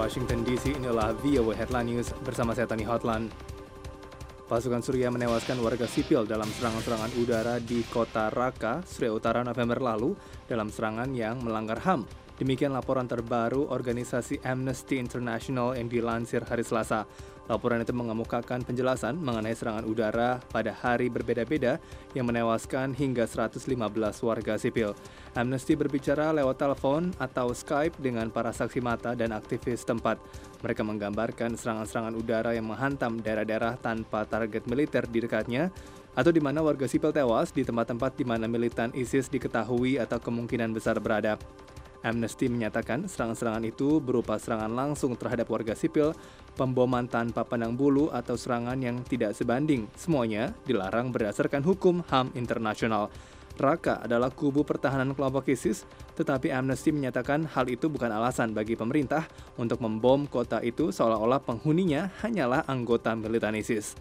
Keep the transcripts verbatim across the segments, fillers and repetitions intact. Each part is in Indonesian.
Washington D C, inilah V O A Headline News bersama saya Tani Hotlan. Pasukan Suriah menewaskan warga sipil dalam serangan-serangan udara di kota Raqqa, Suriah Utara November lalu dalam serangan yang melanggar H A M. Demikian laporan terbaru organisasi Amnesty International yang dilansir hari Selasa. Laporan itu mengemukakan penjelasan mengenai serangan udara pada hari berbeda-beda yang menewaskan hingga seratus lima belas warga sipil. Amnesty berbicara lewat telepon atau Skype dengan para saksi mata dan aktivis tempat. Mereka menggambarkan serangan-serangan udara yang menghantam daerah-daerah tanpa target militer di dekatnya, atau di mana warga sipil tewas di tempat-tempat di mana militan ISIS diketahui atau kemungkinan besar berada. Amnesty menyatakan serangan-serangan itu berupa serangan langsung terhadap warga sipil, pemboman tanpa pandang bulu, atau serangan yang tidak sebanding. Semuanya dilarang berdasarkan hukum H A M internasional. Raqqa adalah kubu pertahanan kelompok ISIS, tetapi Amnesty menyatakan hal itu bukan alasan bagi pemerintah untuk membom kota itu seolah-olah penghuninya hanyalah anggota militan ISIS.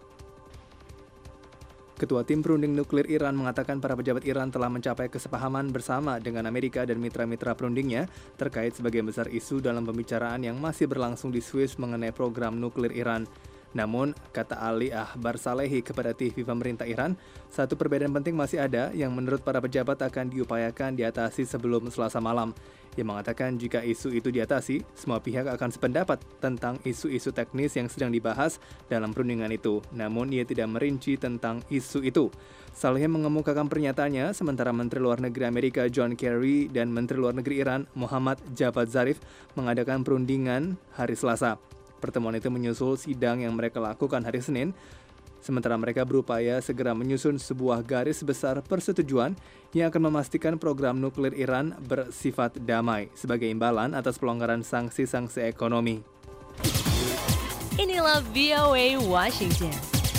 Ketua Tim Perunding Nuklir Iran mengatakan para pejabat Iran telah mencapai kesepahaman bersama dengan Amerika dan mitra-mitra perundingnya terkait sebagian besar isu dalam pembicaraan yang masih berlangsung di Swiss mengenai program nuklir Iran. Namun, kata Ali Ahbar Salehi kepada T V pemerintah Iran, satu perbedaan penting masih ada yang menurut para pejabat akan diupayakan diatasi sebelum Selasa malam. Ia mengatakan jika isu itu diatasi, semua pihak akan sependapat tentang isu-isu teknis yang sedang dibahas dalam perundingan itu. Namun, ia tidak merinci tentang isu itu. Salehi mengemukakan pernyataannya sementara Menteri Luar Negeri Amerika John Kerry dan Menteri Luar Negeri Iran Muhammad Javad Zarif mengadakan perundingan hari Selasa. Pertemuan itu menyusul sidang yang mereka lakukan hari Senin, sementara mereka berupaya segera menyusun sebuah garis besar persetujuan yang akan memastikan program nuklir Iran bersifat damai sebagai imbalan atas pelonggaran sanksi-sanksi ekonomi. Inilah V O A Washington.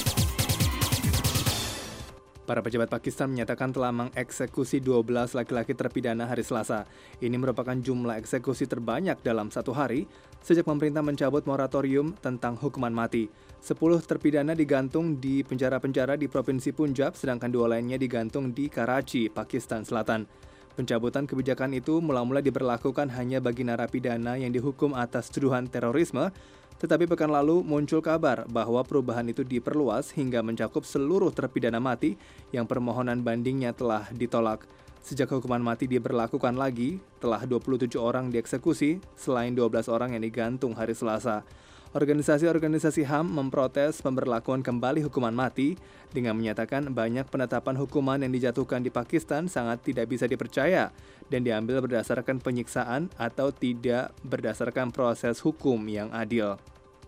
Para pejabat Pakistan menyatakan telah mengeksekusi dua belas laki-laki terpidana hari Selasa. Ini merupakan jumlah eksekusi terbanyak dalam satu hari sejak pemerintah mencabut moratorium tentang hukuman mati. Sepuluh terpidana digantung di penjara-penjara di Provinsi Punjab, sedangkan dua lainnya digantung di Karachi, Pakistan Selatan. Pencabutan kebijakan itu mula-mula diberlakukan hanya bagi narapidana yang dihukum atas tuduhan terorisme, tetapi pekan lalu muncul kabar bahwa perubahan itu diperluas hingga mencakup seluruh terpidana mati yang permohonan bandingnya telah ditolak. Sejak hukuman mati diberlakukan lagi, telah dua puluh tujuh orang dieksekusi, selain dua belas orang yang digantung hari Selasa. Organisasi-organisasi H A M memprotes pemberlakuan kembali hukuman mati dengan menyatakan banyak penetapan hukuman yang dijatuhkan di Pakistan sangat tidak bisa dipercaya dan diambil berdasarkan penyiksaan atau tidak berdasarkan proses hukum yang adil.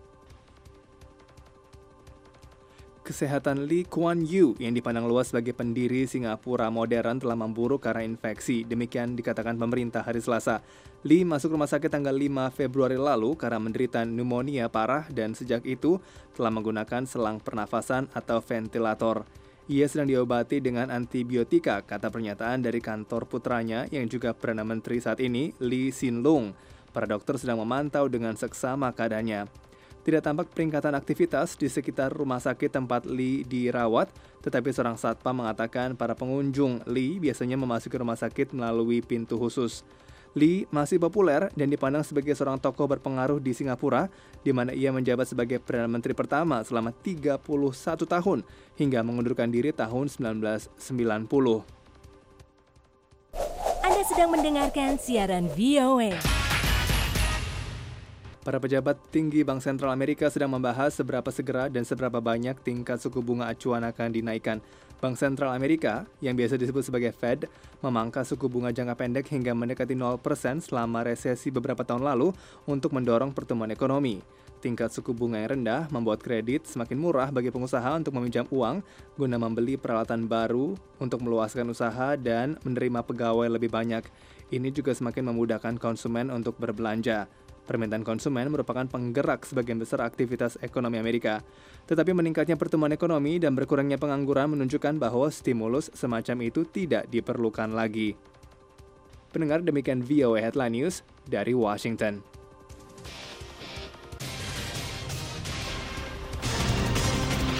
Kesehatan Lee Kuan Yew yang dipandang luas sebagai pendiri Singapura modern telah memburuk karena infeksi. Demikian dikatakan pemerintah hari Selasa. Lee masuk rumah sakit tanggal lima Februari lalu karena menderita pneumonia parah dan sejak itu telah menggunakan selang pernafasan atau ventilator. Ia sedang diobati dengan antibiotika, kata pernyataan dari kantor putranya yang juga Perdana Menteri saat ini, Lee Hsien Loong. Para dokter sedang memantau dengan seksama keadaannya. Tidak tampak peningkatan aktivitas di sekitar rumah sakit tempat Lee dirawat, tetapi seorang satpam mengatakan para pengunjung Lee biasanya memasuki rumah sakit melalui pintu khusus. Lee masih populer dan dipandang sebagai seorang tokoh berpengaruh di Singapura, di mana ia menjabat sebagai Perdana Menteri pertama selama tiga puluh satu tahun hingga mengundurkan diri tahun seribu sembilan ratus sembilan puluh. Anda sedang mendengarkan siaran V O A. Para pejabat tinggi Bank Sentral Amerika sedang membahas seberapa segera dan seberapa banyak tingkat suku bunga acuan akan dinaikkan. Bank Sentral Amerika, yang biasa disebut sebagai Fed, memangkas suku bunga jangka pendek hingga mendekati nol persen selama resesi beberapa tahun lalu untuk mendorong pertumbuhan ekonomi. Tingkat suku bunga yang rendah membuat kredit semakin murah bagi pengusaha untuk meminjam uang guna membeli peralatan baru untuk meluaskan usaha dan menerima pegawai lebih banyak. Ini juga semakin memudahkan konsumen untuk berbelanja. Permintaan konsumen merupakan penggerak sebagian besar aktivitas ekonomi Amerika. Tetapi meningkatnya pertumbuhan ekonomi dan berkurangnya pengangguran menunjukkan bahwa stimulus semacam itu tidak diperlukan lagi. Pendengar, demikian V O A Headline News dari Washington.